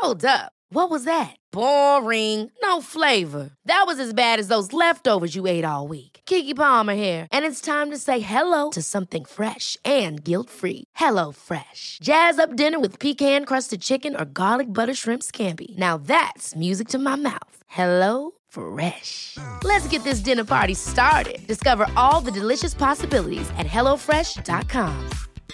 Hold up. What was that? Boring. No flavor. That was as bad as those leftovers you ate all week. Keke Palmer here, and it's time to say hello to something fresh and guilt-free. Hello Fresh. Jazz up dinner with pecan-crusted chicken or garlic butter shrimp scampi. Now that's music to my mouth. Hello Fresh. Let's get this dinner party started. Discover all the delicious possibilities at hellofresh.com.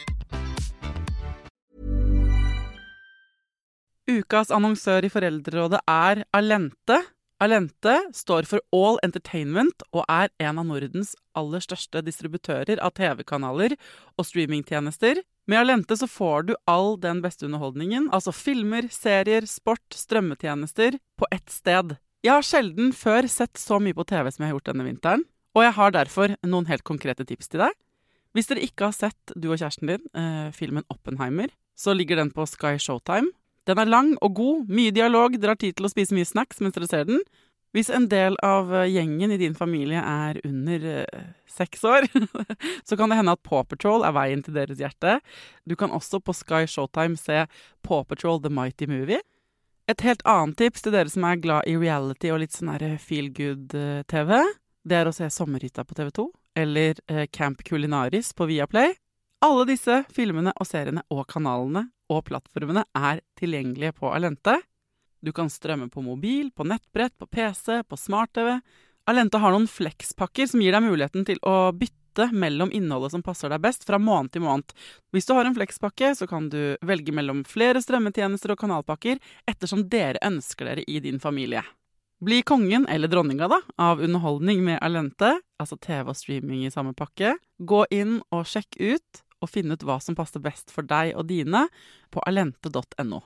Ukas annonsør I Foreldrerådet Allente. Allente står for All Entertainment og en av Nordens aller største distributører av TV-kanaler og streamingtjenester. Med Allente så får du all den beste underholdningen, altså filmer, serier, sport, strømmetjenester, på ett sted. Jeg har sjelden før sett så mye på TV som jeg har gjort denne vinteren, og jeg har derfor noen helt konkrete tips til deg. Hvis dere ikke har sett, du og kjæresten din, filmen Oppenheimer, så ligger den på Sky Showtime. Den lang og god, mye dialog, dere har tid til å spise mye snacks mens dere ser den. Hvis en del av gjengen I din familie under 6 år, så kan det hende at Paw Patrol veien til deres hjerte. Du kan også på Sky Showtime se Paw Patrol The Mighty Movie. Et helt annet tips til dere som glad I reality og litt sånn feel-good-TV, det å se Sommerhytta på TV2, eller Camp Culinaris på Viaplay. Alle disse filmene og seriene og kanalene og plattformene tilgjengelige på Allente. Du kan strømme på mobil, på nettbrett, på PC, på smart-TV. Allente har noen flexpakker som gir deg muligheten til å bytte mellom innholdet som passer deg best fra måned til måned. Hvis du har en flexpakke, så kan du velge mellom flere strømmetjenester og kanalpakker ettersom dere ønsker dere I din familie. Bli kongen eller dronninga da, av underholdning med Allente, altså TV og streaming I samme pakke. Gå inn og sjekk ut og finne ut hva som passer best for deg og dine på allente.no.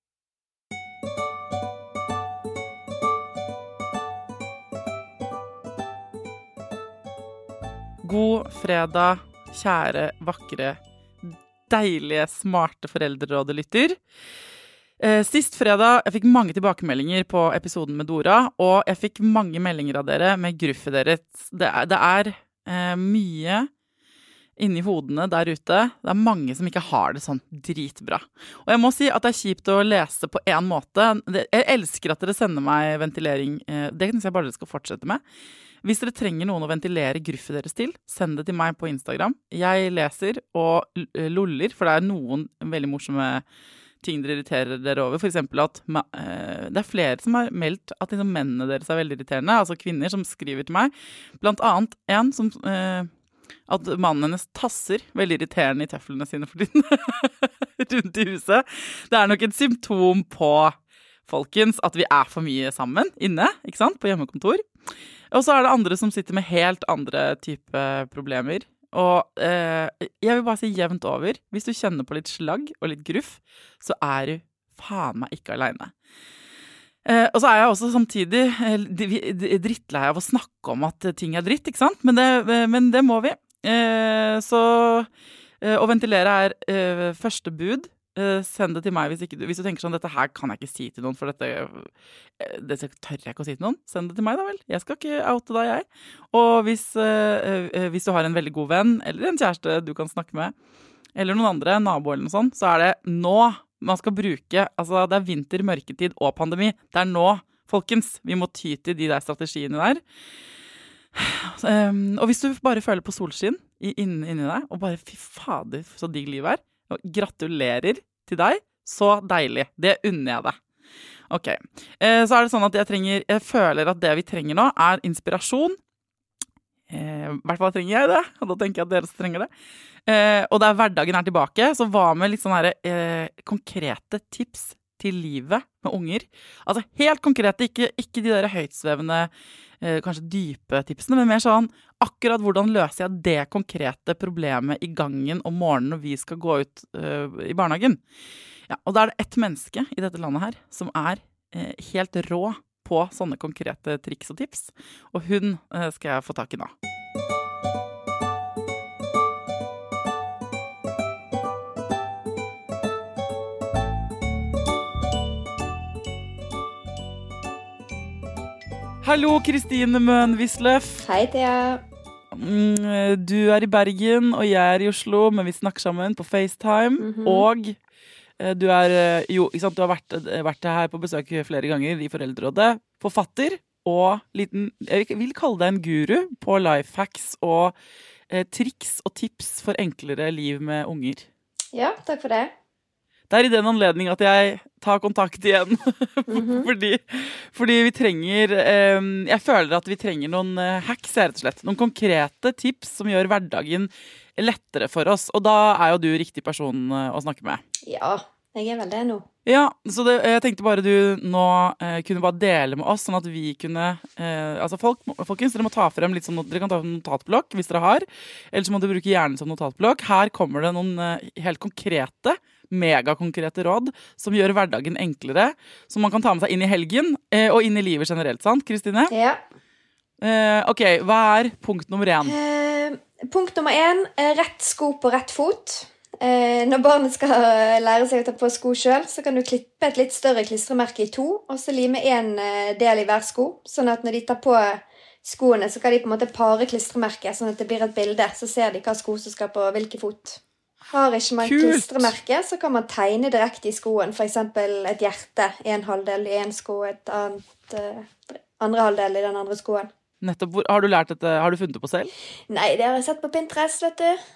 God fredag, kjære, vakre, deilige, smarte foreldrerådelytter. Sist fredag, jeg fikk mange tilbakemeldinger på episoden med Dora, og jeg fikk mange meldinger av dere med gruffet deres. Det mye inni hodene der ute. Det mange som ikke har det sånn dritbra. Og jeg må si at det kjipt å lese på en måte. Jeg elsker at dere sender meg ventilering. Det synes jeg bare dere skal fortsette med. Hvis dere trenger noen å ventilere gruffet deres til, send det til meg på Instagram. Jeg leser og luller, for det noen veldig morsomme ting dere irriterer dere over. For eksempel at det flere som har meldt at liksom mennene deres veldig irriterende, altså kvinner som skriver til meg. Blant annet en som... at mannen hennes tasser veldig irriterende I tøflene sine for tiden rundt I huset. Det nok et symptom på, folkens, at vi for mye sammen inne, ikke sant, på hjemmekontor. Og så det andre som sitter med helt andre type problemer. Og jeg vil bare si jevnt over, hvis du kjenner på litt slagg og litt gruff, så du faen meg ikke alene. Og så jeg også samtidig drittlei av å snakke om at ting dritt, ikke sant? Men det må vi. Så å ventilere første bud. Send det til meg hvis du tenker sånn, dette her kan jeg ikke si til noen, for dette tør jeg ikke å si til noen. Send det til meg da vel. Jeg skal ikke oute deg, jeg. Og hvis du har en veldig god venn, eller en kjæreste du kan snakke med, eller noen andre, nabo eller noe sånt, så det nå man skal bruke, altså det vinter, mørketid og pandemi. Det nå, folkens, vi må ty til de der strategiene der. Og hvis du bare føler på solskinn inni deg, og bare fy fader, så digg livet og gratulerer til deg, så deilig. Det unner jeg deg. Ok, så det sånn at jeg føler at det vi trenger nå inspirasjon. I hvert fall trenger jeg det, og da tenker jeg at dere også trenger det. Og der hverdagen tilbake, så hva med litt sånne konkrete tips til livet med unger? Altså helt konkrete, ikke de der høytsvevende, kanskje dype tipsene, men mer sånn akkurat hvordan løser jeg det konkrete problemet I gangen om morgenen når vi skal gå ut I barnehagen. Ja, og da det ett menneske I dette landet her som helt rå på sånne konkrete triks og tips, og hun skal jeg få tak I nå. Hallo, Kristine Møen Wisløff. Hei, Thea. Du I Bergen, og jeg I Oslo, men vi snakker sammen på FaceTime. Og Du jo, ikke sant, du har vært her på besøk flere ganger i Foreldrerådet. Forfatter og jeg vil kalle deg en guru på lifehacks og triks og tips for enklere liv med unger. Ja, takk for det. Det i den anledning at jeg tar kontakt igjen. fordi vi trenger jeg føler at vi trenger noen hacks, rett og slett. Noen konkrete tips som gjør hverdagen lettere for oss. Og da jo du riktig person å snakke med. Ja, jeg vel det nå. Ja, så jeg tenkte bare du nå kunne bare dele med oss, sånn at vi kunne altså folkens, dere må ta frem litt sånn, dere kan ta frem notatblokk hvis dere har, eller så må dere bruke hjernen som notatblokk. Her kommer det noen helt konkrete megakonkrete råd som gjør hverdagen enklere, som man kan ta med seg inn i helgen og inn i livet generelt, sant, Kristine? Ja. Ok, hva punkt nummer 1? Punkt nummer 1, rett sko på rett fot. Når barnet skal lære seg å ta på sko selv, så kan du klippe et litt større klistremerke i 2, og så lime en del i hver sko, sånn at når de tar på skoene, så kan de på en måte pare klistremerket, sånn at det blir et bilde, så ser de hva sko som skal på hvilke fot. Har ikke man klistremerke, så kan man tegne direkte i skoen. For eksempel et hjerte, en halvdel i en sko, et annet, andre halvdel i den andre skoen. Nettopp, har du lært dette, har du funnet det på selv? Nei, det har jeg sett på Pinterest, vet du.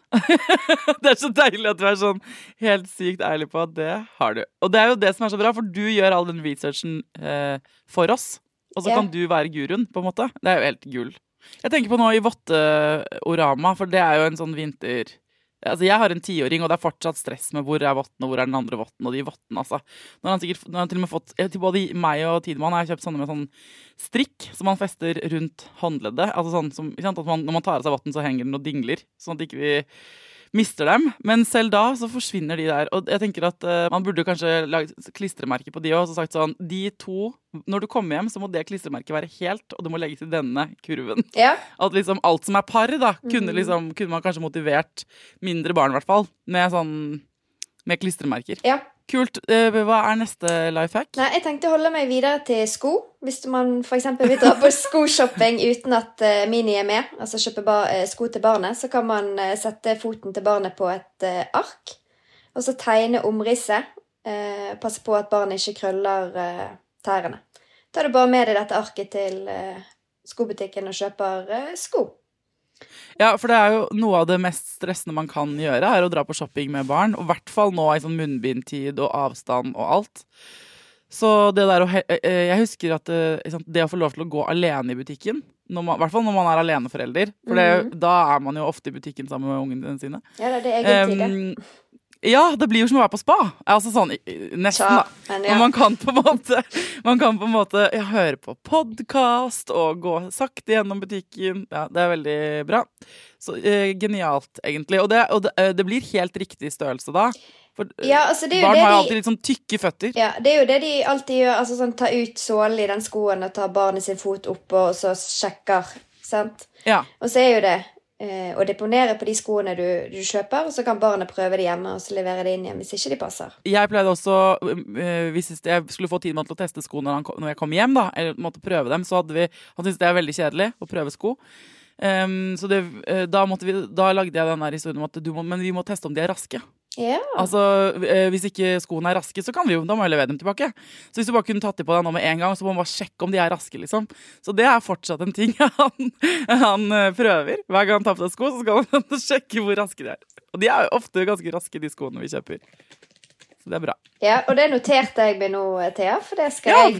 Det så deilig at du sånn helt sykt ærlig på at det har du. Og det jo det som så bra, for du gjør all den researchen for oss. Og så kan du være guruen, på en måte. Det jo helt gull. Jeg tenker på nå i Votteorama, for det jo en sånn vinter... Altså, jeg har en 10-åring, og det fortsatt stress med hvor votten, og hvor den andre votten, og de votten, altså. Nå har han til og med fått, til både meg og Tidemann har jeg kjøpt sånne med sånn strikk, som man fester rundt håndleddet. Altså sånn som, ikke sant, at når man tar av seg votten, så henger den og dingler, sånn at ikke vi mister dem. Men selv da, så forsvinner de der. Og jeg tenker at man burde kanskje lage klistremerker på de også, og sagt sånn, de 2, når du kommer hjem, så må det klistremerket være helt, og du må legge til denne kurven. Ja. At liksom alt som par da, kunne man kanskje motivert mindre barn I hvert fall, med klistremerker. Ja. Kult. Hva neste lifehack? Nei, jeg tenkte å holde meg videre til sko. Hvis man for eksempel vil dra på skoshopping uten at Mini med, altså kjøpe sko til barnet, så kan man sette foten til barnet på et ark, og så tegne omrisset. Passe på at barnet ikke krøller tærene. Ta du bare med deg dette arket til skobutikken og kjøper sko. Ja, for det jo noe av det mest stressende man kan gjøre, å dra på shopping med barn, og I hvert fall nå I sånn munnbindtid og avstand og alt. Så det jeg husker at det å få lov til å gå alene I butikken, I hvert fall når man aleneforelder, for da man jo ofte I butikken sammen med ungene sine. Ja, det egen tid, det. Ja, det blir jo som å være på spa. Altså sånn, nesten da. Men man kan på en måte høre på podcast og gå sakte gjennom butikken. Ja, det veldig bra. Så genialt, egentlig. Og det blir helt riktig størrelse da. For altså barn har jo alltid litt sånn tykke føtter. Ja, det jo det de alltid gjør. Altså sånn, ta ut sålen I den skoen og ta barnet sin fot opp og så sjekker, sant? Ja. Og så jo det og deponere på de skoene du kjøper, og så kan barnet prøve det hjemme og så levere det inn igjen hvis ikke de passer. Jeg pleide også, hvis jeg skulle få tid med å teste sko når jeg kom hjem da, eller måtte prøve dem, så han syntes det veldig kjedelig å prøve sko. Så da lagde jeg den der historien om at men vi må teste om de raske. Yeah. Altså, hvis ikke skoene raske, så kan da må jeg levere dem tilbake. Så hvis du bare kunne tatt dem på deg nå med en gang, så må man bare sjekke om de raske, liksom. Så det fortsatt en ting han prøver. Hver gang han tar på deg sko, så skal han sjekke hvor raske de Og de jo ofte ganske raske, de skoene vi kjøper. Så det bra. Ja, og det noterte jeg med nå, Thea, for det skal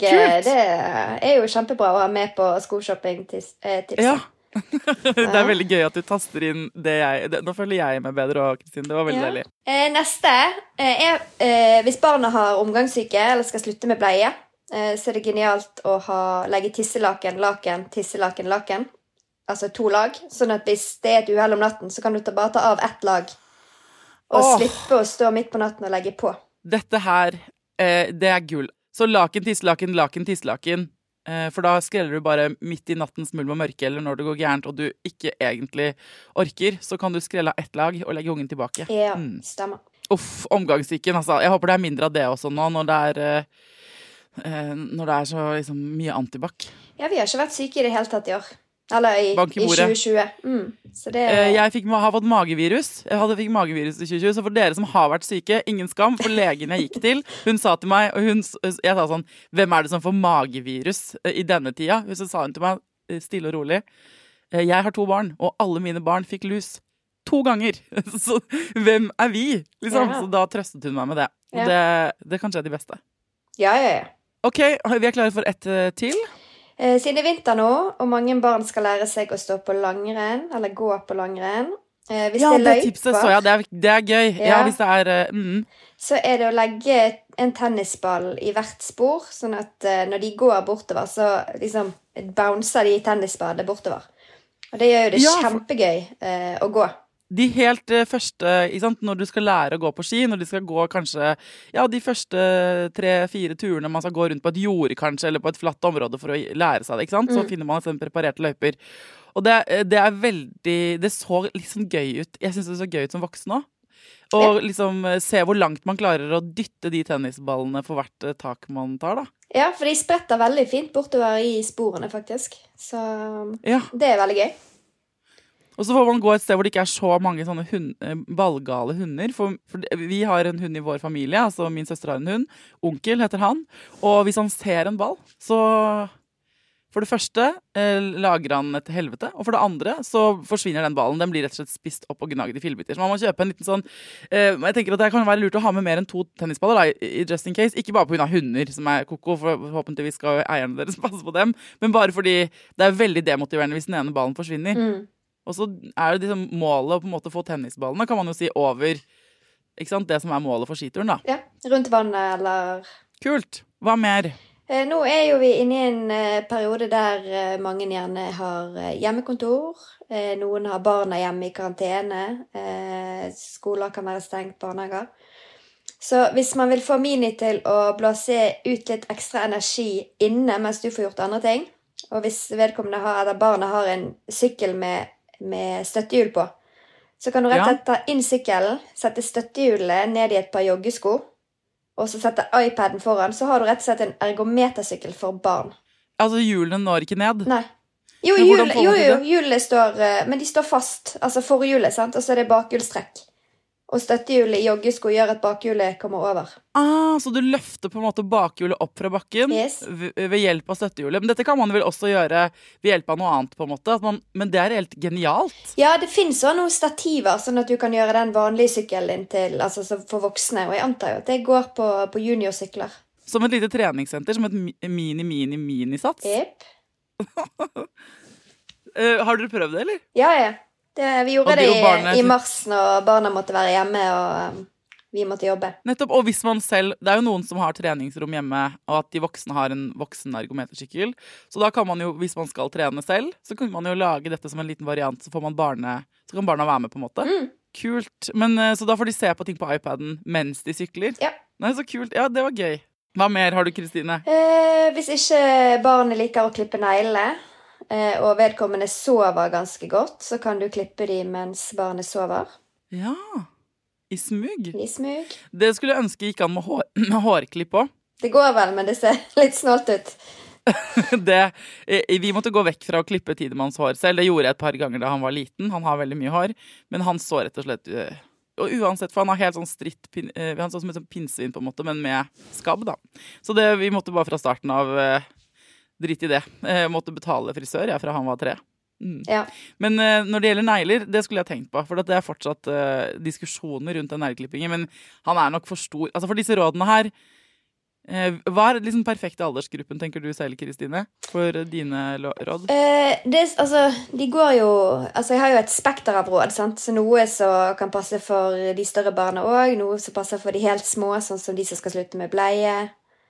det jo kjempebra å ha med på skoshopping-tipset. Ja. Det veldig gøy at du taster inn nå føler jeg meg bedre også, Kristine. Det var veldig deilig. Neste hvis barna har omgangssyke eller skal slutte med bleie, så det genialt å legge tisselaken, laken, altså 2 lag, sånn at hvis det et uheld om natten, så kan du bare ta av 1 lag og slippe å stå midt på natten og legge på. Dette her, det gull. Så laken, tisselaken, for da skreller du bare midt I nattens mulm og mørke, eller når det går gærent, og du ikke egentlig orker, så kan du skrelle av 1 lag og legge ungen tilbake. Ja, stemmer. Omgangssyken, altså. Jeg håper det mindre av det også nå, når det så liksom, mye antibac. Ja, vi har ikke vært syke I det hele tatt I år. Eller i 2020. Så det... Jeg har fått magevirus. Fikk magevirus i 2020, så for dere som har vært syke, ingen skam, for legen jeg gikk til, hun sa til meg, og jeg sa sånn, hvem er det som får magevirus i denne tida? Så sa hun til meg, stille og rolig, jeg har 2 barn, og alle mine barn fikk lus 2 ganger. Så hvem er vi? Liksom. Så da trøstet hun meg med det. Og det kan skje de beste. Ja. Ok, vi klare for ett til. Siden det vinter nå, og mange barn skal lære seg å stå på langrenn, eller gå på langrenn. Hvis det løyper, tipset så jeg, det er gøy. Ja, hvis det er... Så er det å legge en tennisball i hvert spor, sånn at når de går bortover, så liksom bouncer de tennisballet bortover. Og det gjør jo det kjempegøy å gå. De helt første, når du skal lære å gå på ski, når de skal gå kanskje, de første 3-4 turene man skal gå rundt på et jord kanskje, eller på et flatt område for å lære seg det, ikke sant? Så finner man en preparerte løyper. Og det er veldig, det så liksom gøy ut. Jeg synes det så gøy ut som voksen også. Og liksom se hvor langt man klarer å dytte de tennisballene for hvert tak man tar da. Ja, for de spretter veldig fint bortover i sporene faktisk. Så det er veldig gøy. Og så får man gå et sted hvor det ikke er så mange sånne ballgale hunder. For vi har en hund i vår familie, altså min søster har en hund. Onkel heter han. Og hvis han ser en ball, så for det første lager han et helvete. Og for det andre så forsvinner den ballen. Den blir rett og slett spist opp og gnaget i fillebiter. Så man må kjøpe en liten sånn... jeg tenker at det kan være lurt å ha med mer enn 2 tennisballer da, just in case. Ikke bare på grunn av hunder som er koko, for forhåpentligvis skal eierne deres passe på dem. Men bare fordi det er veldig demotiverende hvis den ene ballen forsvinner. Og så er det liksom målet å på en måte få tennisballene, kan man jo si, over ikke sant, det som er målet for skituren, da. Ja, rundt vannet, eller... Kult. Hva mer? Nå er jo vi inne i en periode der mange gjerne har hjemmekontor. Noen har barna hjemme i karantene. Skoler kan være stengt, barnehager. Så hvis man vil få Mini til å blåse ut litt ekstra energi inne mens du får gjort andre ting, og hvis vedkommende eller barna har en sykkel med støttehjul på, så kan du rett og slett ta inn sykkelen, sette støttehjulet ned i et par joggesko, og så sette iPaden foran, så har du rett og slett en ergometersykkel for barn. Altså hjulene når ikke ned? Nei. Jo, hjulene står, men de står fast, altså forhjulet, sant? Og så er det bakhjulstrekk. Og støttehjulet i joggesko gjør at bakhjulet kommer over. Så du løfter på en måte bakhjulet opp fra bakken ved hjelp av støttehjulet. Men dette kan man vel også gjøre ved hjelp av noe annet på en måte. Men det er helt genialt. Ja, det finnes også noen stativer, sånn at du kan gjøre den vanlige sykkelen til, altså for voksne. Og jeg antar jo at det går på juniorsykler. Som et lite treningssenter, som et mini-sats? Jep. Har dere prøvd det, eller? Ja. Vi gjorde det i mars når barna måtte være hjemme og vi måtte jobbe. Nettopp, og hvis man selv, det er jo noen som har treningsrom hjemme og at de voksne har en voksen ergometersykkel, så da kan man jo, hvis man skal trene selv, så kan man jo lage dette som en liten variant, så kan barna være med på en måte. Kult, men så da får de se på ting på iPaden mens de sykler. Ja. Nei, så kult, ja, det var gøy. Hva mer har du, Kristine? Hvis ikke barnet liker å klippe neglene, og vedkommende sover ganske godt, så kan du klippe de mens barnet sover. Ja, i smug. I smug. Det skulle jeg ønske gikk an med hårklipp også. Det går vel, men det ser litt snålt ut. Vi måtte gå vekk fra å klippe Tidemanns hår selv. Det gjorde jeg et par ganger da han var liten. Han har veldig mye hår, men han så rett og slett... Og uansett, for han har helt sånn stritt, han så som et pinnsvin på en måte, men med skabb da. Så vi måtte bare fra starten av... Dritt i det. Jeg måtte betale frisør, fra han var 3. Ja. Men når det gjelder negler, det skulle jeg tenkt på, for det er fortsatt diskusjoner rundt den negleklippingen, men han er nok for stor. Altså for disse rådene her, hva er liksom perfekte aldersgruppen, tenker du selv, Kristine, for dine råd? De går jo, jeg har jo et spekter av råd, sant? Så noe som kan passe for de større barna også, noe som passer for de helt små, sånn som de som skal slutte med bleie.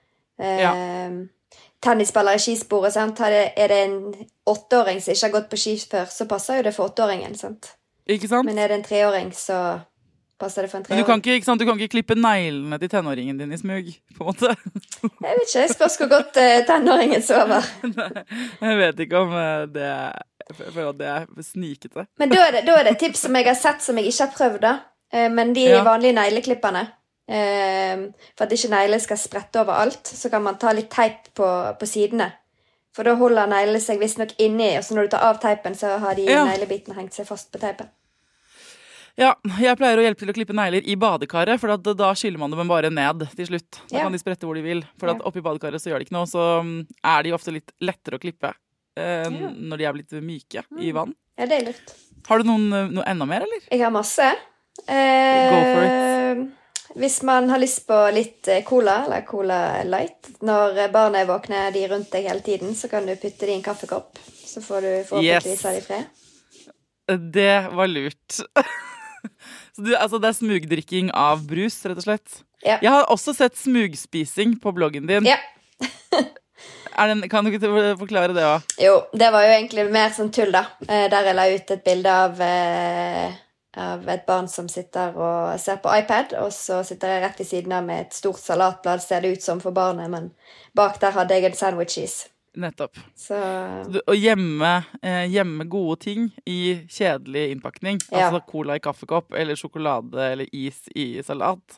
Tennisballer i skisporet, sant? Er det en 8-åring som ikke har gått på ski før, så passer jo det for 8-åringen, sant? Ikke sant? Men er det en 3-åring, så passer det for en 3-åring. Men du kan ikke klippe neglene til tenåringen din i smug, på en måte? Jeg vet ikke, jeg spørs hvor godt tenåringen sover. Jeg vet ikke om det jeg føler at det er snikete. Men da er det tips som jeg har sett som jeg ikke har prøvd da. Men de vanlige negleklipperne, for at ikke negler skal sprette over alt, så kan man ta litt teip på sidene. For da holder neglene seg visst nok inni, og så når du tar av teipen, så har de neglebitene hengt seg fast på teipen. Ja, jeg pleier å hjelpe til å klippe negler i badekaret, for da skyller man dem bare ned til slutt. Da kan de sprette hvor de vil, for oppi badekaret så gjør det ikke noe, så er de ofte litt lettere å klippe når de er blitt myke i vann. Ja, det er lurt. Har du noe enda mer, eller? Jeg har masse. Go for it. Hvis man har lyst på litt cola, eller cola light, når barna er våkne, de rundt deg hele tiden, så kan du putte det i en kaffekopp, så får du forhåpentligvis ha det i fred. Det var lurt. Så det er smugdrikking av brus, rett og slett. Ja. Jeg har også sett smugspising på bloggen din. Ja. Kan du ikke forklare det også? Jo, det var jo egentlig mer sånn tull da. Der jeg la ut et bilde av et barn som sitter og ser på iPad, og så sitter jeg rett ved siden av med et stort salatblad, ser det ut som for barnet, men bak der hadde jeg en sandwiches. Nettopp. Så å gjemme gode ting i kjedelig innpakning, altså cola i kaffekopp, eller sjokolade eller is i salat,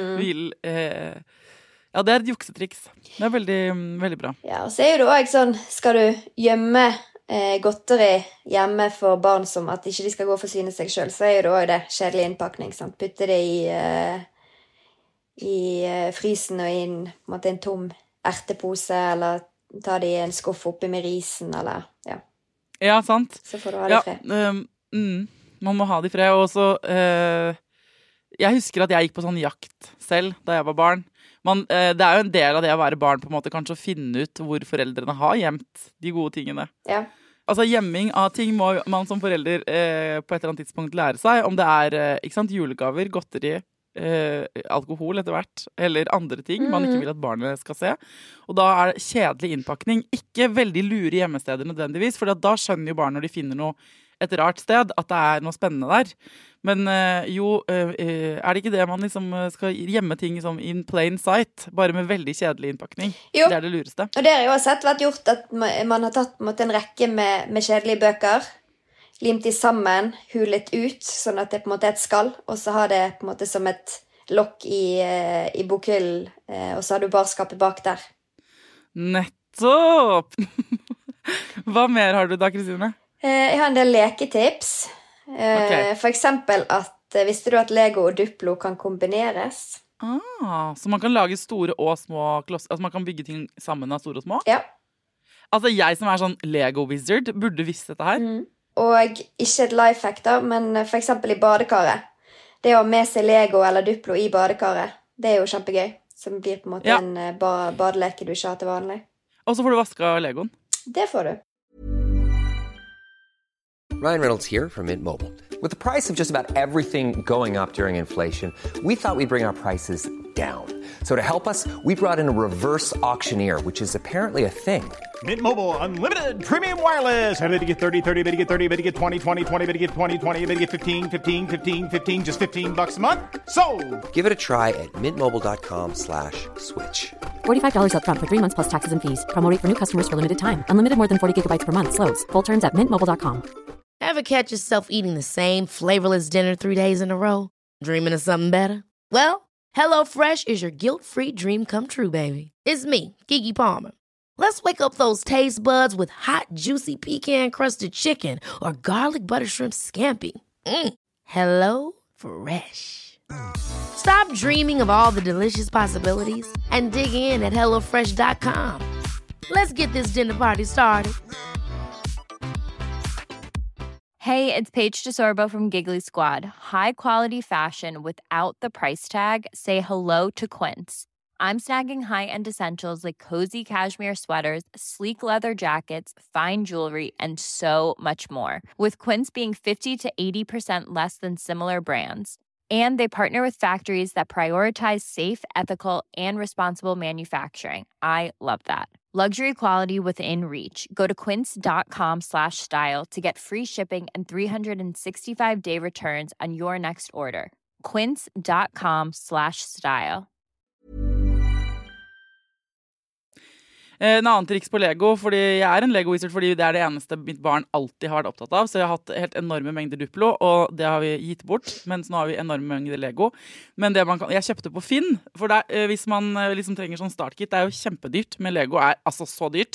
ja, det er et juksetriks. Det er veldig, veldig bra. Ja, og så er jo det også sånn, skal du gjemme godteri hjemme for barn som at ikke de skal gå og forsyne seg selv, så er jo det også det kjedelig innpakning, sant? Putte det i frysen og inn på en måte en tom ertepose, eller ta det i en skuff oppi med risen, eller, Ja, sant. Så får du ha det i fred. Man må ha det i fred, og så jeg husker at jeg gikk på sånn jakt selv da jeg var barn. Det er jo en del av det å være barn på en måte, kanskje å finne ut hvor foreldrene har gjemt de gode tingene. Ja. Altså gjemming av ting må man som forelder på et eller annet tidspunkt lære seg, om det er ikke sant, julegaver, godteri, alkohol etter hvert, eller andre ting man ikke vil at barnet skal se. Og da er det kjedelig innpakning, ikke veldig lure gjemmesteder nødvendigvis, for da skjønner jo barn når de finner noe et rart sted, at det er noe spennende der. Men er det ikke det man liksom skal gjemme ting som in plain sight, bare med veldig kjedelig innpakning? Jo. Det er det lureste. Og det har jo også vært gjort at man har tatt en rekke med kjedelige bøker, limt de sammen, hulet ut, sånn at det på en måte er et skall, og så har det på en måte som et lokk i bokhyllen, og så har du bare skapet bak der. Nettopp! Hva mer har du da, Kristine? Jeg har en del leketips. Okay. For eksempel visste du at Lego og Duplo kan kombineres? Så man kan lage store og små klosser, altså man kan bygge ting sammen av store og små? Ja. Altså jeg som er sånn Lego-wizard burde visst dette her. Og ikke et lifehack da, men for eksempel i badekaret. Det å ha med seg Lego eller Duplo i badekaret, det er jo kjempegøy. Som blir på en måte en badeleke du ikke har til vanlig. Og så får du vaske Legoen. Det får du. Ryan Reynolds here from Mint Mobile. With the price of just about everything going up during inflation, we thought we'd bring our prices down. So to help us, we brought in a reverse auctioneer, which is apparently a thing. Mint Mobile Unlimited Premium Wireless. How to get 30, 30, how to get 30, how to get 20, 20, 20, how to get 20, 20, how to get 15, 15, 15, 15, just $15 a month? Sold! Give it a try at mintmobile.com/switch. $45 up front for 3 months plus taxes and fees. Promo rate for new customers for limited time. Unlimited more than 40 gigabytes per month. Slows full terms at mintmobile.com. Ever catch yourself eating the same flavorless dinner 3 days in a row? Dreaming of something better? Well, HelloFresh is your guilt-free dream come true, baby. It's me, Keke Palmer. Let's wake up those taste buds with hot, juicy pecan-crusted chicken or garlic butter shrimp scampi. HelloFresh. Stop dreaming of all the delicious possibilities and dig in at HelloFresh.com. Let's get this dinner party started. Hey, it's Paige DeSorbo from Giggly Squad. High quality fashion without the price tag. Say hello to Quince. I'm snagging high-end essentials like cozy cashmere sweaters, sleek leather jackets, fine jewelry, and so much more. With Quince being 50 to 80% less than similar brands. And they partner with factories that prioritize safe, ethical, and responsible manufacturing. I love that. Luxury quality within reach. Go to quince.com/style to get free shipping and 365-day returns on your next order. Quince.com/style. En annen triks på Lego, fordi jeg en Lego-wizard fordi det det eneste mitt barn alltid har vært opptatt av, så jeg har hatt helt enorme mengder Duplo, og det har vi gitt bort, mens nå har vi enorme mengder Lego. Men det jeg kjøpte på Finn, for hvis man liksom trenger sånn startkit, det jo kjempedyrt, men Lego altså så dyrt.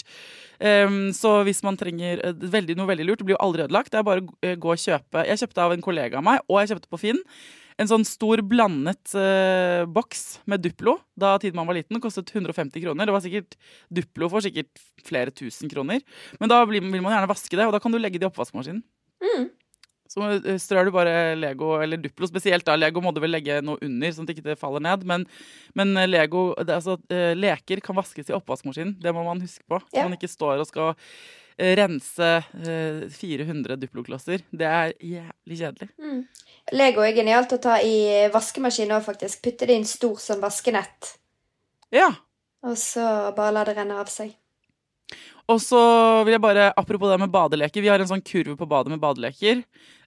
Så hvis man trenger noe veldig lurt, det blir jo aldri ødelagt, det bare å gå og kjøpe. Jeg kjøpte av en kollega av meg, og jeg kjøpte på Finn, en sånn stor blandet boks med Duplo, da tiden man var liten, kostet 150 kroner. Det var sikkert Duplo for sikkert flere tusen kroner. Men da vil man gjerne vaske det, og da kan du legge det i oppvaskmaskinen. Så strør du bare Lego, eller Duplo spesielt da. Lego må du vel legge noe under, sånn at det ikke faller ned. Men Lego, leker kan vaskes i oppvaskmaskinen. Det må man huske på. Så man ikke står og skal rense 400 Duplo-klosser. Det jævlig kjedelig. Lego genialt å ta i vaskemaskinen og faktisk putte det i en stor som vaskenett. Ja. Og så bare la det renne av seg. Og så vil jeg bare, apropos det med badeleker, vi har en sånn kurve på badet med badeleker.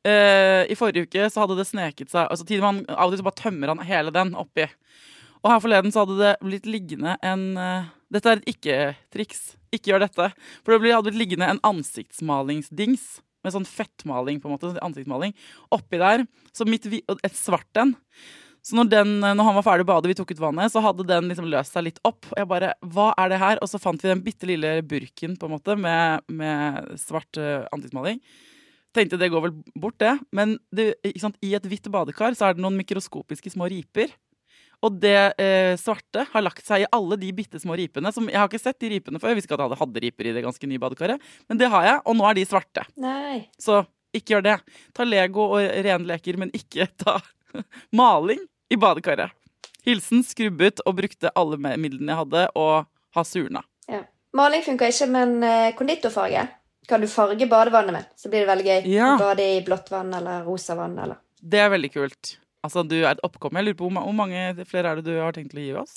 I forrige uke så hadde det sneket seg, altså tiden man av og til så bare tømmer han hele den oppi. Og her forleden så hadde det blitt liggende dette et ikke-triks, ikke gjør dette, for det hadde blitt liggende en ansiktsmalingsdings, med sånn fettmaling på en måte, ansiktsmaling, oppi der, så et svart den. Så når han var ferdig å bade, vi tok ut vannet, så hadde den liksom løst seg litt opp. Og jeg bare, hva det her? Og så fant vi den bittelille burken på en måte, med svart ansiktsmaling. Tenkte det går vel bort det, men ikke sant, i et hvitt badekar så det noen mikroskopiske små riper. Og det svarte har lagt seg i alle de bittesmå ripene, som jeg har ikke sett de ripene før. Jeg visste ikke at jeg hadde riper i det ganske nye badekaret, men det har jeg, og nå de svarte. Nei. Så ikke gjør det. Ta Lego og renleker, men ikke ta maling i badekaret. Hilsen skrubbet og brukte alle midlene jeg hadde, og ha surna. Ja. Maling funker ikke, men konditorfarge kan du farge badevannet med, så blir det veldig gøy. Ja. Bade i blått vann eller rosa vann. Eller. Det veldig kult. Altså, du et oppkom. Jeg lurer på hvor mange flere det du har tenkt til å gi oss?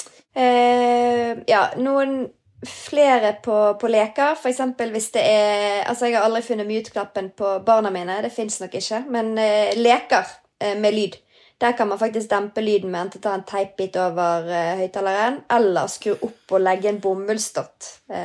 Ja, noen flere på leker. For eksempel hvis det altså jeg har aldri funnet mute-knappen på barna mine, det finnes nok ikke, men leker med lyd. Der kan man faktisk dempe lyden med enten ta en teipbit over høytaleren, eller skru opp og legge en bomullsdott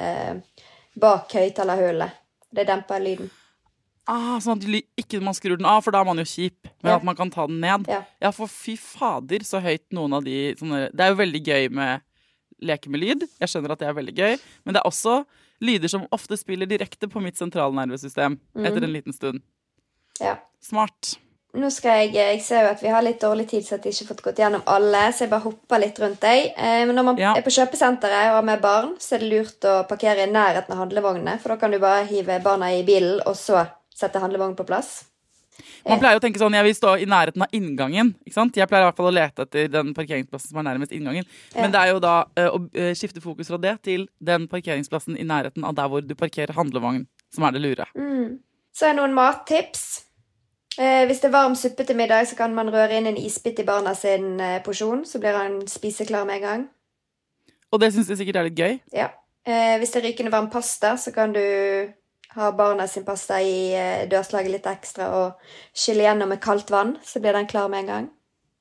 bak høytalerhullet. Det demper lyden. Sånn at ikke man skrur den av, for da man jo kjip, men at man kan ta den ned. Ja, for fy fader, så høyt noen av de sånne, det jo veldig gøy med leke med lyd. Jeg skjønner at det veldig gøy, men det også lyder som ofte spiller direkte på mitt sentralnervesystem etter en liten stund. Ja. Smart. Nå skal jeg ser jo at vi har litt dårlig tid, så at jeg ikke har fått gått gjennom alle, så jeg bare hopper litt rundt deg. Men når man på kjøpesenteret og har med barn, så det lurt å parkere i nærheten av handlevognene, for da kan du bare hive barna i bilen, og så sette handlevogn på plass. Man pleier å tenke sånn, jeg vil stå i nærheten av inngangen, ikke sant? Jeg pleier i hvert fall å lete etter den parkeringsplassen som nærmest inngangen. Men det jo da å skifte fokus fra det til den parkeringsplassen i nærheten av der hvor du parkerer handlevogn, som det lure. Så noen mattips. Hvis det varm suppe til middag, så kan man røre inn en isbit i barna sin porsjon, så blir han spiseklar med en gang. Og det synes jeg sikkert litt gøy. Ja. Hvis det rykende varm pasta, så kan du ha barna sin pasta i dørslaget litt ekstra og skylle gjennom med kaldt vann, så blir den klar med en gang.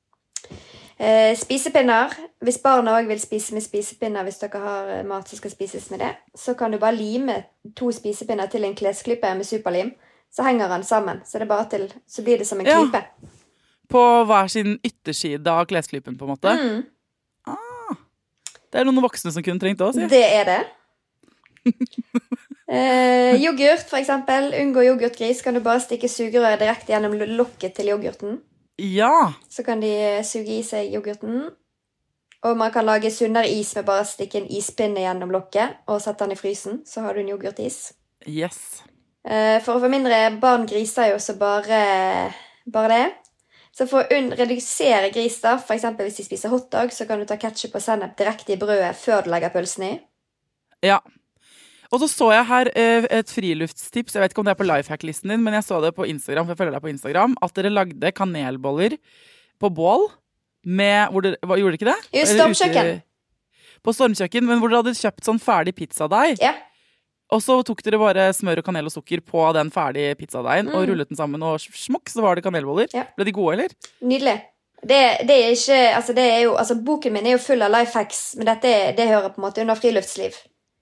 Spisepinner. Hvis barna også vil spise med spisepinner, hvis dere har mat som skal spises med det, så kan du bare lime 2 spisepinner til en klesklype med superlim, så henger den sammen, så blir det som en klype. På hver sin ytterside av klesklypen, på en måte? Det noen voksne som kunne trengt det også, Det det. Yoghurt for eksempel. Unngå yoghurtgris. Kan du bare stikke sugerøret direkte gjennom lokket til yoghurten. Ja. Så kan de suge i seg yoghurten. Og man kan lage sunnere is med bare stikke en ispinne gjennom lokket og sette den i frysen. Så har du en yoghurtis. Yes. For å få mindre barn griser jo så bare det. Så for å redusere gris da, for eksempel hvis de spiser hotdog, så kan du ta ketchup og sennep direkte i brødet før du legger pølsen i. Ja. Og så jeg her et friluftstips, jeg vet ikke om det på lifehack-listen din, men jeg så det på Instagram, for jeg følger deg på Instagram, at dere lagde kanelboller på bål med, gjorde dere ikke det? Jo, stormkjøkken. På stormkjøkken, men hvor dere hadde kjøpt sånn ferdig pizzadeig. Ja. Og så tok dere bare smør og kanel og sukker på den ferdige pizzadeigen, og rullet den sammen, og smokk, så var det kanelboller. Ja. Ble de gode, eller? Nydelig. Det ikke, altså boken min jo full av lifehacks, men det hører på en måte under friluftsliv.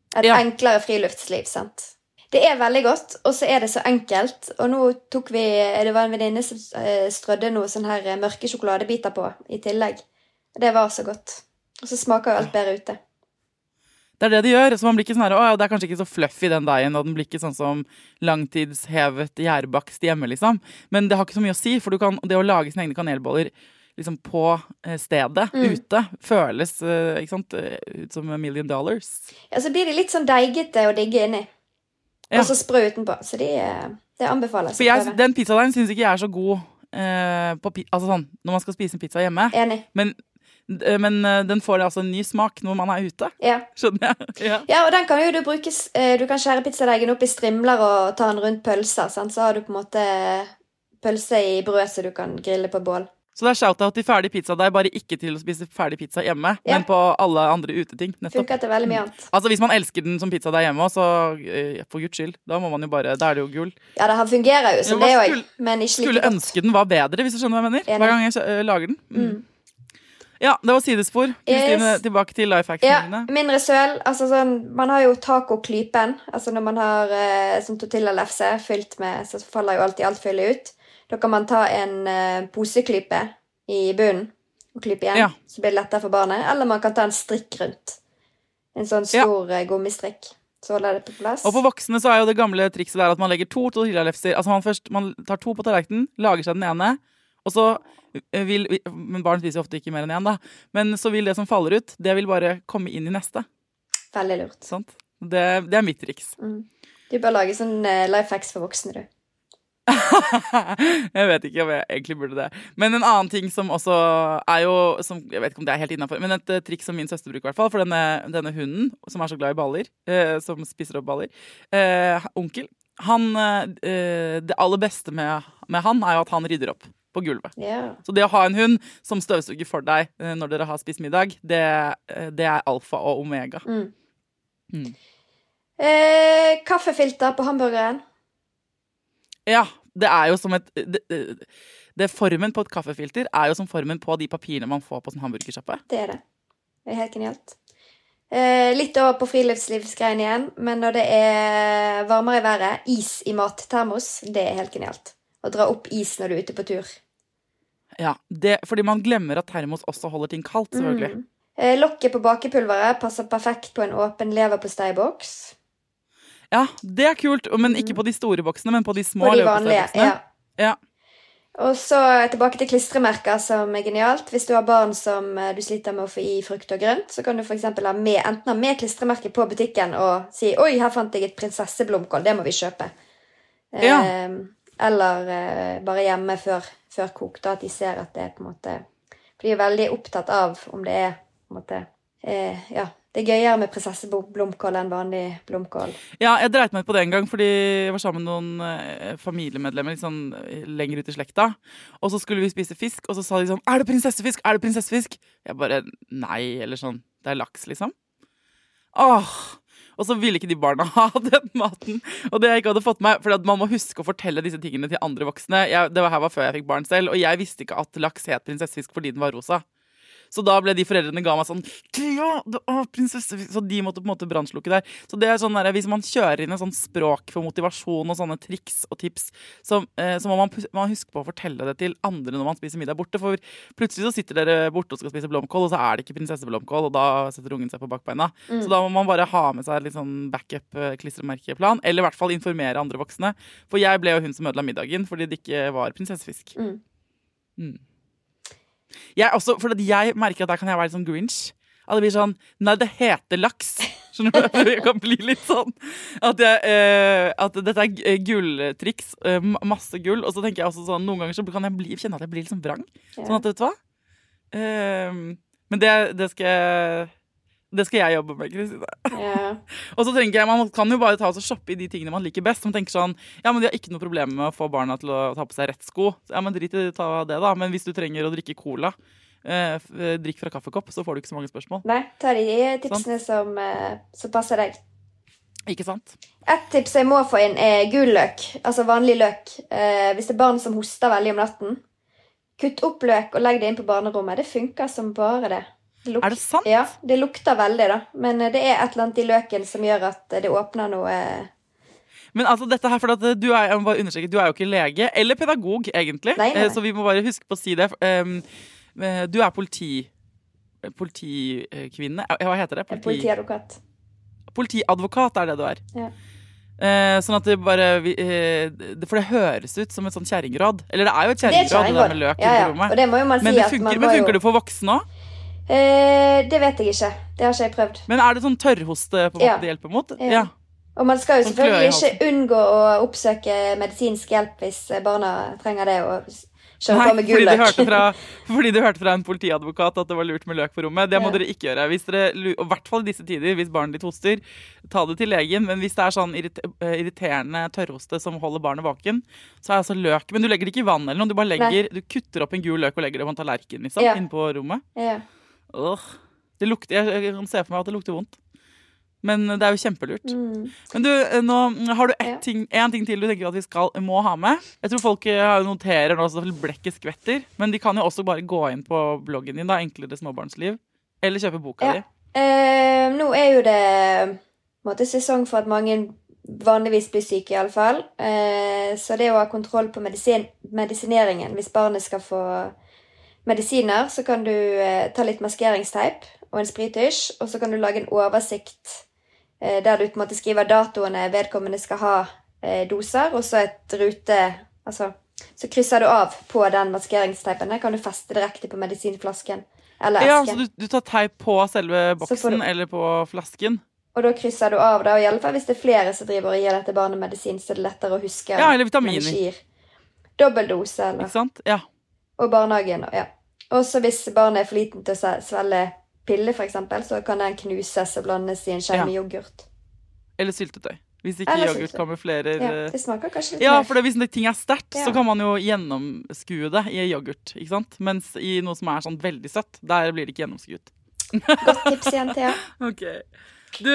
Et enklere friluftsliv, sant? Det veldig godt, og så det så enkelt. Og nå det var en venninne som strødde noe sånn her mørke sjokoladebiter på i tillegg. Det var så godt. Og så smaker jo alt bedre ute. Det det de gjør, så man blir ikke sånn her, det kanskje ikke så fluffy den deigen, og den blir ikke sånn som langtidshevet gjærbakst hjemme, liksom. Men det har ikke så mye å si, for det å lage sine egne kanelboller liksom på stedet, ute, føles ikke sant, ut som $1 million. Ja, så blir de litt sånn deigete og digge inni. Og så sprø utenpå, så det anbefales. For den pizzadeigen synes ikke jeg så god altså sånn, når man skal spise en pizza hjemme. Enig. Men den får altså en ny smak når man ute. Ja. Skjønner jeg? Ja, og den kan jo du brukes, du kan skjære pizzadeigen opp i strimler og ta den rundt pølser, sant? Så har du på en måte pølse i brød så du kan grille på bål. Så det shoutout til ferdig pizza, det bare ikke til å spise ferdig pizza hjemme, men på alle andre uteting. Funker til veldig mye annet. Altså hvis man elsker den som pizza der hjemme, så for Guds skyld, da må man jo bare, da det jo gull. Ja, det fungerer jo som det også, men ikke like Skulle ønske den var bedre, hvis du skjønner hva jeg mener, hver gang jeg lager den. Ja, det var sidespor. Kristine, tilbake til lifehackene. Ja, mindre søl, altså sånn, man har jo taco-klypen, altså når man har sånn tortilla-lefse fylt med, så faller jo alltid alt fyllet ut. Da kan man ta en poseklype i bunnen og klype igjen, så blir det lettere for barnet. Eller man kan ta en strikk rundt. En sånn stor gummistrikk. Så holder det på plass. Og for voksne så jo det gamle trikset der at man legger 2 tortillalefser. Altså man tar 2 på tallerkenen, lager seg den ene, og så men barn spiser ofte ikke mer enn 1 da. Men så vil det som faller ut, det vil bare komme inn i neste. Veldig lurt. Sant? Det mitt triks. Du bør lage sånn lifehacks for voksne, du. Jeg vet ikke om jeg egentlig burde det. Men en annen ting som også jo som, jeg vet ikke om det helt innenfor, men et triks som min søster bruker i hvert fall, for denne hunden som så glad i baller, som spiser opp baller, onkel, det aller beste med han jo at han rydder opp på gulvet. Så det å ha en hund som støvsuger for deg når dere har spist middag, det alfa og omega. Kaffefilter på hamburgeren. Ja, det jo som det formen på et kaffefilter jo som formen på de papirene man får på sånn hamburgersjappe. Det det. Det helt genialt. Litt over på friluftslivsgreien igjen, men når det varmere i været, is i mattermos, det helt genialt. Å dra opp is når du ute på tur. Ja, fordi man glemmer at termos også holder ting kaldt, selvfølgelig. Lokket på bakepulveret passer perfekt på en åpen leverposteiboks. Ja, det kult, men ikke på de store boksene, men på de små leverposteiboksene. Ja. Og så tilbake til klistremerker som genialt. Hvis du har barn som du sliter med å få i frukt og grønt, så kan du for eksempel enten ha med klistremerker på butikken og si, oi, her fant jeg et prinsesseblomkål, det må vi kjøpe. Eller bare hjemme før kok, da, at de ser at det på en måte, for de veldig opptatt av om det på en måte, det gøyere med prinsesseblomkål enn vanlig blomkål. Ja, jeg dreit meg på det en gang, fordi jeg var sammen med noen familiemedlemmer litt sånn lenger ut i slekta, og så skulle vi spise fisk, og så sa de sånn, det prinsessefisk? Er det prinsessefisk? Jeg bare, nei, eller sånn, det laks, liksom. Og så ville ikke de barna ha den maten, og det jeg ikke hadde fått med, for man må huske å fortelle disse tingene til andre voksne. Det var før jeg fikk barn selv, og jeg visste ikke at laks het prinsessefisk fordi den var rosa. Så da ble de foreldrene ga meg sånn prinsessefisk, så de måtte på en måte brannslukke der. Så det sånn der, hvis man kjører inn en sånn språk for motivasjon og sånne triks og tips, så må man huske på å fortelle det til andre når man spiser middag borte, for plutselig så sitter dere borte og skal spise blomkål, og så det ikke prinsesseblomkål, og da setter ungen seg på bakbeina. Så da må man bare ha med seg litt sånn backup-klistremerkeplan, eller i hvert fall informere andre voksne. For jeg ble jo hun som ødela middagen, fordi det ikke var prinsessefisk. Fordi jeg merker at der kan jeg være litt sånn Grinch. At det blir sånn, nei, det heter laks. Skjønner du? Jeg kan bli litt sånn at dette gulltriks, masse gull. Og så tenker jeg også sånn, noen ganger så kan jeg kjenne at jeg blir litt sånn vrang. Sånn at, vet du hva? Men det skal jeg jobbe med, Kristine. Og så tenker jeg, man kan jo bare ta og shoppe i de tingene man liker best. Man tenker sånn, ja, men de har ikke noe problem med å få barna til å ta på seg rett sko. Ja, men drit i ta det da. Men hvis du trenger å drikke cola, drikk fra kaffekopp, så får du ikke så mange spørsmål. Nei, ta de tipsene som passer deg. Ikke sant? Et tips jeg må få inn gul løk, altså vanlig løk. Hvis det barn som hoster veldig om natten, kutt opp løk og legg det inn på barnerommet. Det funker som bare det. Er det sant? Ja, det lukter veldig da. Men det et eller annet i løken som gjør at det åpner noe... Men altså dette her, for at du jeg må bare understreke, du jo ikke lege, eller pedagog egentlig, nei. Så vi må bare huske på å si det. Du politikvinne, hva heter det? Politiadvokat. Politiadvokat det du Ja. Sånn at det bare, for det høres ut som et sånn kjerringråd. Eller det jo et kjerringråd, det der med løk i rommet. Og det må jo man si men at man må men funker det for voksne også? Det vet jeg ikke. Det har ikke jeg prøvd. Men det sånn tørrhoste på en måte det hjelper mot? Ja. Og man skal jo selvfølgelig ikke unngå å oppsøke medisinsk hjelp hvis barna trenger det og kjøre på med gul løk. Fordi du hørte fra en politiadvokat at det var lurt med løk på rommet. Det må dere ikke gjøre. Hvis dere, og i hvert fall i disse tider, hvis barnet ditt hoster, ta det til legen. Men hvis det sånn irriterende tørrhoste som holder barnet vaken, så altså løk. Men du legger det ikke i vann eller noe. Du bare du kutter opp en gul løk og legger det på en tallerken liksom, inne på rommet. Ja. Det lukter, jeg kan se for meg at det lukter vondt. Men det jo kjempelurt. Men du, nå har du en ting til du tenker at vi må ha med. Jeg tror folk noterer nå så blekket skvetter, men de kan jo også bare gå inn på bloggen din, da, Enklere småbarnsliv, eller kjøpe boka di. Nå jo det sesong for at mange vanligvis blir syke i alle fall. Så det å ha kontroll på medisineringen, hvis barnet skal få medisiner, så kan du ta litt maskeringsteip og en sprittusj, og så kan du lage en oversikt der du på en måte skriver datoene vedkommende skal ha doser, og så så krysser du av på den maskeringsteipen. Den kan du feste direkte på medisinflasken eller eske. Ja, så du tar teip på selve boksen eller på flasken? Og da krysser du av da, og i alle fall hvis det flere som driver og gir dette barnet medisin, så det lettere å huske. Ja, eller vitaminer. Dobbeldose, eller. Ikke sant? Ja. Og barnehagen, ja. Og så hvis barnet for liten til å svelge pille for eksempel, så kan den knuses og blandes i en skje med yoghurt. Eller syltetøy. Hvis ikke yoghurt kamuflerer... Ja, det smaker kanskje litt mer. Ja, for hvis ting sterkt, så kan man jo gjennomskue det i yoghurt, ikke sant? Mens i noe som sånn veldig søtt, der blir det ikke gjennomskuet. Godt tips igjen, Thea. Ok. Du,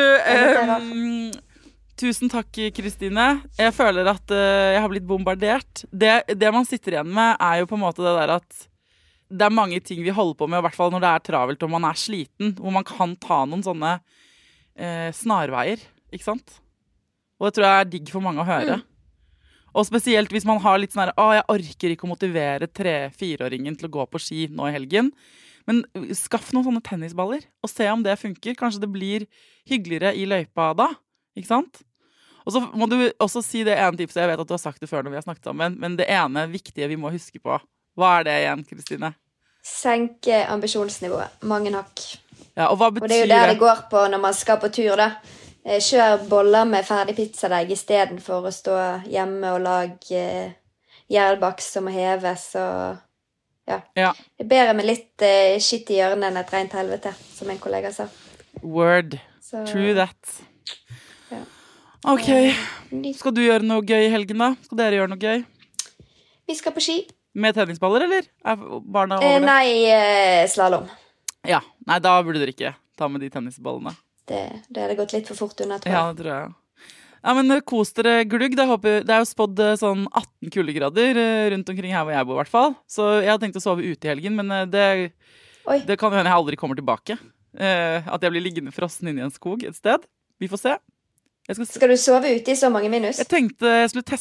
tusen takk, Kristine. Jeg føler at jeg har blitt bombardert. Det man sitter igjen med jo på en måte det der at det mange ting vi holder på med, i hvert fall når det travelt og man sliten, hvor man kan ta noen sånne snarveier, ikke sant? Og det tror jeg digg for mange å høre. Og spesielt hvis man har litt sånn jeg orker ikke å motivere 3-4-åringen til å gå på ski nå i helgen, men skaff noen sånne tennisballer, og se om det funker. Kanskje det blir hyggeligere i løypa da, ikke sant? Og så må du også si det ene tipset, jeg vet at du har sagt det før når vi har snakket sammen, men det ene viktige vi må huske på. Hva det igjen, Kristine? Senke ambisjonsnivået. Mange hakk. Ja, og hva betyr det? Og det jo det går på når man skal på tur, da. Kjør boller med ferdig pizzadeig i stedet for å stå hjemme og lage gjærbaks som må heves. Og ja. Det bedre med litt skitt i hjørnet enn et rent helvete, som en kollega sa. Word. True that. Ja. Ok. Skal du gjøre noe gøy i helgen, da? Skal dere gjøre noe gøy? Vi skal på ski. Med tennisballer, eller? Barna over det? Nei, slalom. Ja, nei, da burde dere ikke ta med de tennisballene. Det hadde gått litt for fort unna, tror jeg. Ja, det tror jeg. Ja, men kos dere glugg. Det jo spådd sånn 18 kuldegrader rundt omkring her hvor jeg bor, i hvert fall. Så jeg har tenkt å sove ute i helgen, men det kan hende jeg aldri kommer tilbake. At jeg blir liggende frossen inne i en skog et sted. Vi får se. Skal du sove ute i så mange minus? Jeg tenkte jeg skulle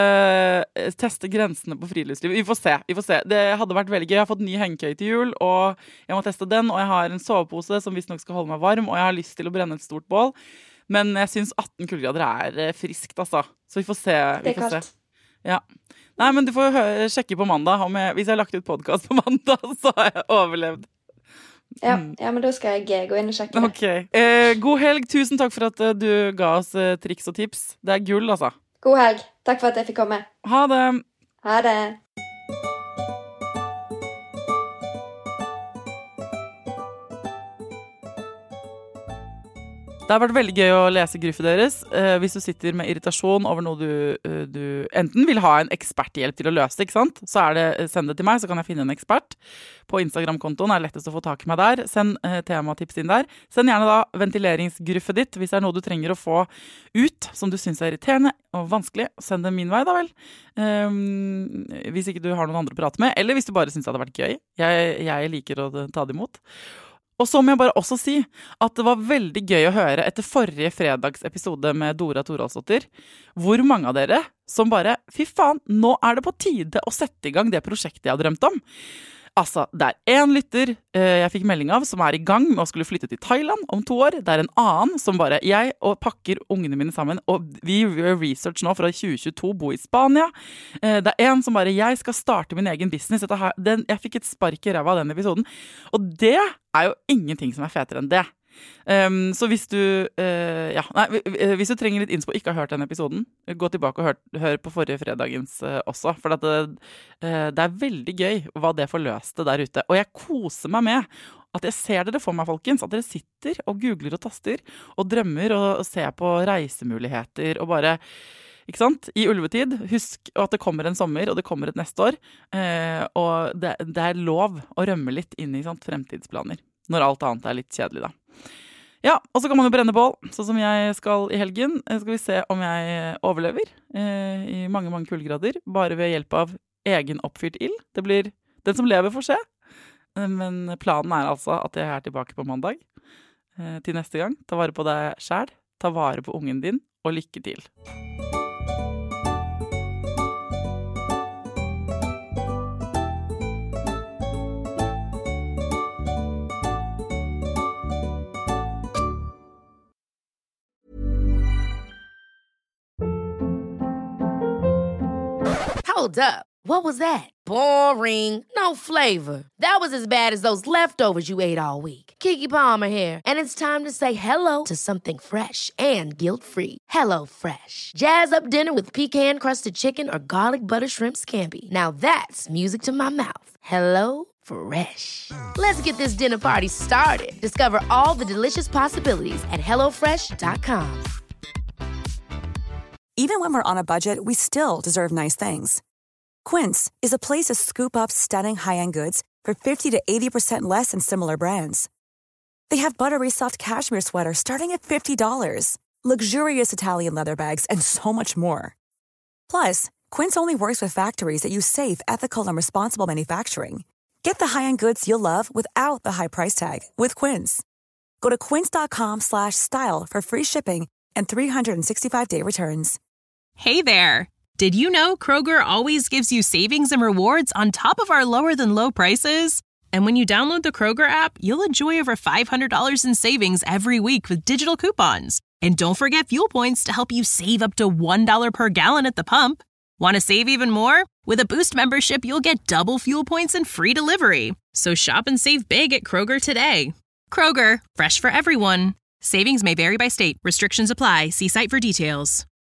teste grensene på friluftslivet. Vi får se. Det hadde vært veldig gøy. Jeg har fått ny hengekøy til jul, og jeg må teste den. Og jeg har en sovepose som visst nok skal holde meg varm, og jeg har lyst til å brenne et stort bål. Men jeg synes 18 kuldegrader friskt, altså. Så vi får se. Det kaldt. Ja. Nei, men du får sjekke på mandag. Hvis jeg har lagt ut podcast på mandag, så har jeg overlevd. Ja, men da skal jeg gå inn og sjekke det. Ok. God helg. Tusen takk for at du ga oss triks og tips. Det gull, altså. God helg. Takk for at jeg fikk komme. Ha det. Ha det. Det har vært veldig gøy å lese gruffet deres. Hvis du sitter med irritasjon over noe du enten vil ha en eksperthjelp til å løse, ikke sant? Så send det til meg, så kan jeg finne en ekspert. På Instagram-kontoen det lettest å få tak i meg der. Send tematips inn der. Send gjerne da ventileringsgruffet ditt, hvis det noe du trenger å få ut, som du synes irriterende og vanskelig. Send det min vei da vel. Hvis ikke du har noen andre å prate med, eller hvis du bare synes det hadde vært gøy. Jeg liker å ta det imot. Og så må jeg bare også si at det var veldig gøy å høre etter forrige fredags episode med Dora Thoraldsdottir, hvor mange av dere som bare, fy faen, nå er det på tide å sette i gang det prosjektet jeg har drømt om. Altså, det er en lytter jeg fikk melding av som er i gang med å skulle flytte til Thailand om 2 år. Det er en annen som bare, jeg og pakker ungene mine sammen, og vi gjør research nå fra 2022, bo i Spania. Det er en som bare, jeg skal starte min egen business. Jeg fikk et spark i ræva av den episoden. Og det er jo ingenting som er fetere enn det. Så hvis du hvis du trenger litt innspo, ikke har hørt den episoden, gå tilbake og hør på forrige fredagens også, for at det er veldig gøy hva det forløste der ute, og jeg koser meg med at jeg ser dere for meg, folkens, at dere sitter og googler og taster og drømmer og ser på reisemuligheter og bare, ikke sant? I ulvetid, husk at det kommer en sommer og det kommer et neste år, og det er lov å rømme litt inn i fremtidsplaner når alt annet er litt kjedelig da. Ja, og så kan man jo brenne bål, sånn som jeg skal i helgen. Skal vi se om jeg overlever i mange, mange kuldegrader, bare ved hjelp av egen oppfyrt ild. Det blir den som lever får se. Men planen er altså at jeg er tilbake på mandag til neste gang. Ta vare på deg selv, ta vare på ungen din, og lykke til. Hold up. What was that? Boring. No flavor. That was as bad as those leftovers you ate all week. Keke Palmer here, and it's time to say hello to something fresh and guilt-free. Hello Fresh. Jazz up dinner with pecan-crusted chicken or garlic butter shrimp scampi. Now that's music to my mouth. Hello Fresh. Let's get this dinner party started. Discover all the delicious possibilities at HelloFresh.com. Even when we're on a budget, we still deserve nice things. Quince is a place to scoop up stunning high-end goods for 50 to 80% less than similar brands. They have buttery soft cashmere sweaters starting at $50, luxurious Italian leather bags, and so much more. Plus, Quince only works with factories that use safe, ethical, and responsible manufacturing. Get the high-end goods you'll love without the high price tag with Quince. Go to quince.com/style for free shipping and 365-day returns. Hey there! Did you know Kroger always gives you savings and rewards on top of our lower-than-low prices? And when you download the Kroger app, you'll enjoy over $500 in savings every week with digital coupons. And don't forget fuel points to help you save up to $1 per gallon at the pump. Want to save even more? With a Boost membership, you'll get double fuel points and free delivery. So shop and save big at Kroger today. Kroger, fresh for everyone. Savings may vary by state. Restrictions apply. See site for details.